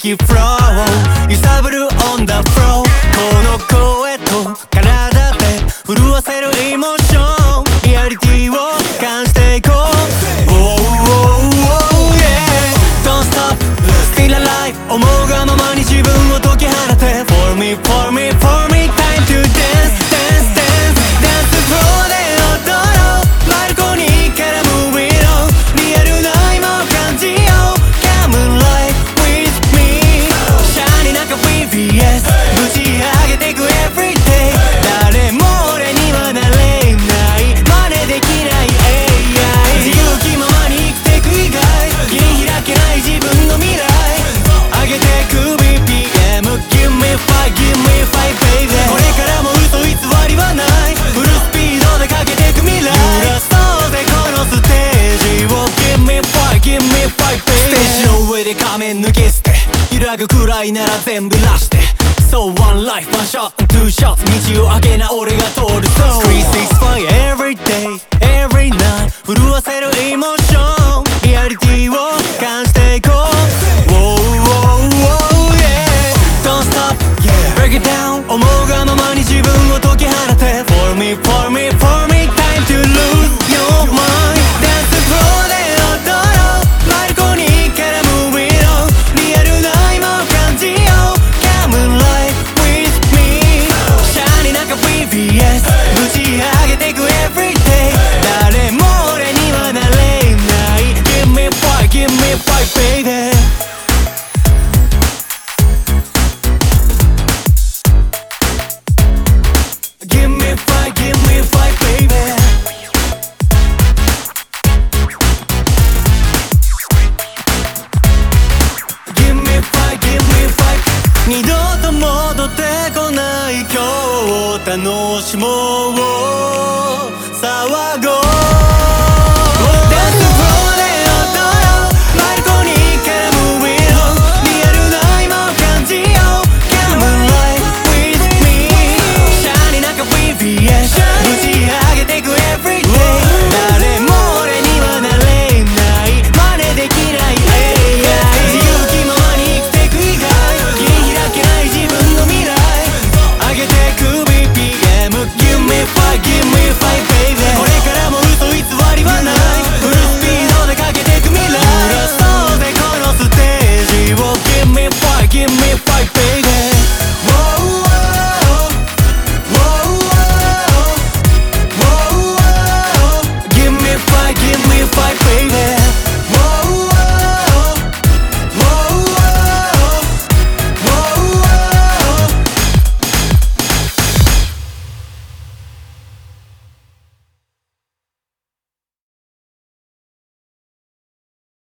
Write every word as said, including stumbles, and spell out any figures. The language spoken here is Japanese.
きフロー揺さぶる on the floor この声と体で震わせるエモーションリアリティを感じていこう Oh, oh, oh, yeah Don't stop, still alive 思うがままに自分を解き放て For me, for me, for me Time to dance, dance, dance Dance floor で踊ろうバルコニーから Moving on リアルな今を感じよう Come alive with me シャーになんか ビービーエス ぶち上げてく everyday 誰も俺にはなれない真似できない エーアイ 自由気ままに生きてく以外切り開けない自分の未来上げてく ビーピーエム Give me five, give me five baby これからも嘘偽りはないフルスピードでかけてく未来揺らそうぜこのステージを Give me five, give me five baby ステージの上で仮面脱ぎ捨て揺らぐくらいなら全部出して So one life, one shot, two shots 道を開けな俺が通る So three six five every day, every night 震わせるエモーションリアリティを感じていこう Whoa, whoa, whoa, yeah Don't stop, yeah Break it down 思うがままに自分を解き放て For me, for me, for me Time to lose your mind Dance floor で踊ろうバルコニーから Moving on リアルな今を感じよう Come alive with me シャーになんか ビービーエス ぶち上げてく everyday 誰も俺にはなれない Give me five, give me five baby Give me five, give me five baby Give me five, give me five 二度と戻ってこない今日を楽しもう